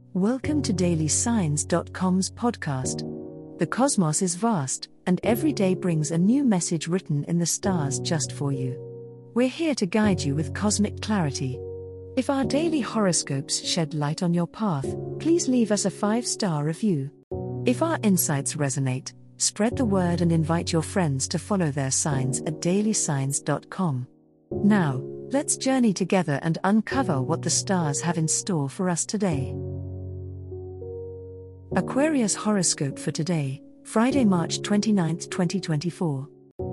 Welcome to DailySigns.com's podcast. The cosmos is vast, and every day brings a new message written in the stars just for you. We're here to guide you with cosmic clarity. If our daily horoscopes shed light on your path, please leave us a 5-star review. If our insights resonate, spread the word and invite your friends to follow their signs at DailySigns.com. Now, let's journey together and uncover what the stars have in store for us today. Aquarius horoscope for today, Friday, March 29, 2024.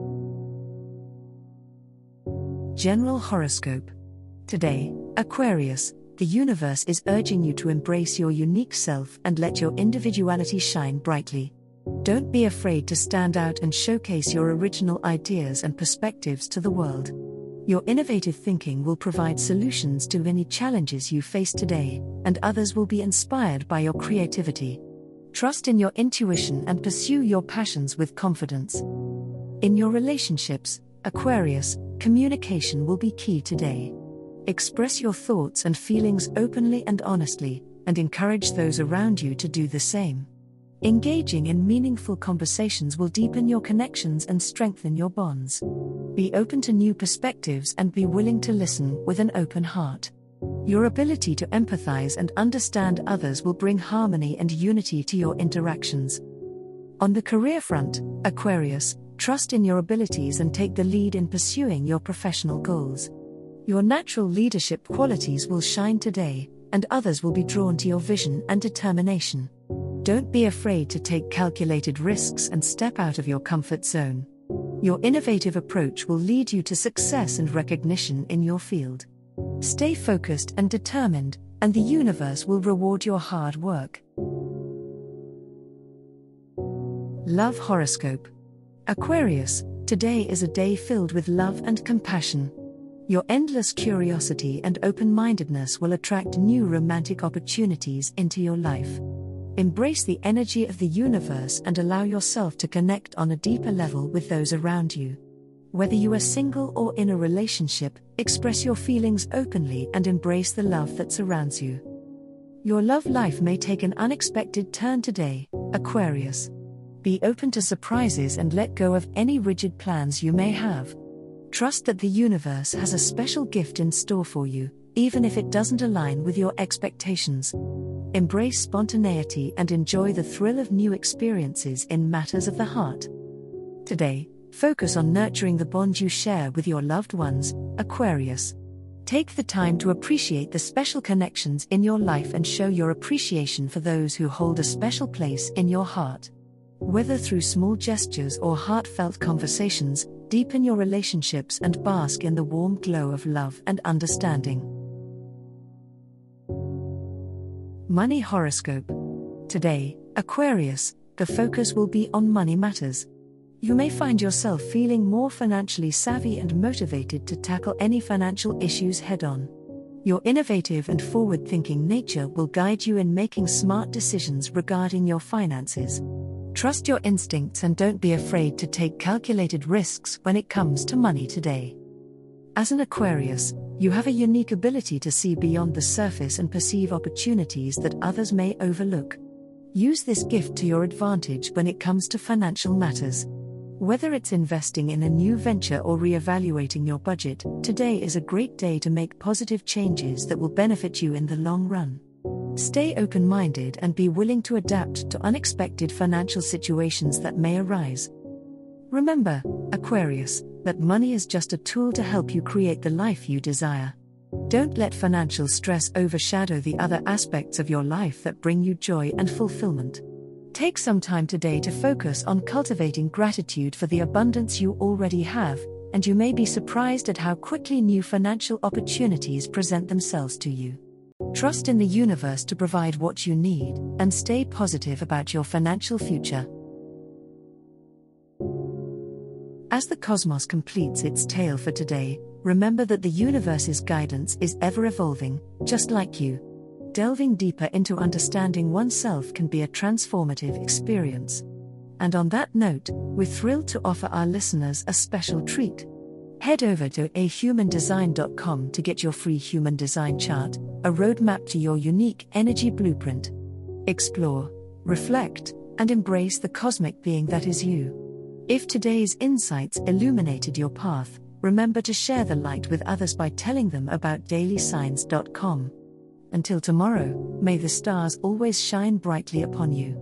General horoscope. Today, Aquarius, the universe is urging you to embrace your unique self and let your individuality shine brightly. Don't be afraid to stand out and showcase your original ideas and perspectives to the world. Your innovative thinking will provide solutions to any challenges you face today, and others will be inspired by your creativity. Trust in your intuition and pursue your passions with confidence. In your relationships, Aquarius, communication will be key today. Express your thoughts and feelings openly and honestly, and encourage those around you to do the same. Engaging in meaningful conversations will deepen your connections and strengthen your bonds. Be open to new perspectives and be willing to listen with an open heart. Your ability to empathize and understand others will bring harmony and unity to your interactions. On the career front, Aquarius, trust in your abilities and take the lead in pursuing your professional goals. Your natural leadership qualities will shine today, and others will be drawn to your vision and determination. Don't be afraid to take calculated risks and step out of your comfort zone. Your innovative approach will lead you to success and recognition in your field. Stay focused and determined, and the universe will reward your hard work. Love horoscope. Aquarius, today is a day filled with love and compassion. Your endless curiosity and open-mindedness will attract new romantic opportunities into your life. Embrace the energy of the universe and allow yourself to connect on a deeper level with those around you. Whether you are single or in a relationship, express your feelings openly and embrace the love that surrounds you. Your love life may take an unexpected turn today, Aquarius. Be open to surprises and let go of any rigid plans you may have. Trust that the universe has a special gift in store for you, even if it doesn't align with your expectations. Embrace spontaneity and enjoy the thrill of new experiences in matters of the heart. Today, focus on nurturing the bond you share with your loved ones, Aquarius. Take the time to appreciate the special connections in your life and show your appreciation for those who hold a special place in your heart. Whether through small gestures or heartfelt conversations, deepen your relationships and bask in the warm glow of love and understanding. Money horoscope. Today, Aquarius, the focus will be on money matters. You may find yourself feeling more financially savvy and motivated to tackle any financial issues head-on. Your innovative and forward-thinking nature will guide you in making smart decisions regarding your finances. Trust your instincts and don't be afraid to take calculated risks when it comes to money today. As an Aquarius, you have a unique ability to see beyond the surface and perceive opportunities that others may overlook. Use this gift to your advantage when it comes to financial matters. Whether it's investing in a new venture or re-evaluating your budget, today is a great day to make positive changes that will benefit you in the long run. Stay open-minded and be willing to adapt to unexpected financial situations that may arise. Remember, Aquarius, that money is just a tool to help you create the life you desire. Don't let financial stress overshadow the other aspects of your life that bring you joy and fulfillment. Take some time today to focus on cultivating gratitude for the abundance you already have, and you may be surprised at how quickly new financial opportunities present themselves to you. Trust in the universe to provide what you need, and stay positive about your financial future. As the cosmos completes its tale for today, remember that the universe's guidance is ever evolving, just like you. Delving deeper into understanding oneself can be a transformative experience. And on that note, we're thrilled to offer our listeners a special treat. Head over to ahumandesign.com to get your free human design chart, a roadmap to your unique energy blueprint. Explore, reflect, and embrace the cosmic being that is you. If today's insights illuminated your path, remember to share the light with others by telling them about dailysigns.com. Until tomorrow, may the stars always shine brightly upon you.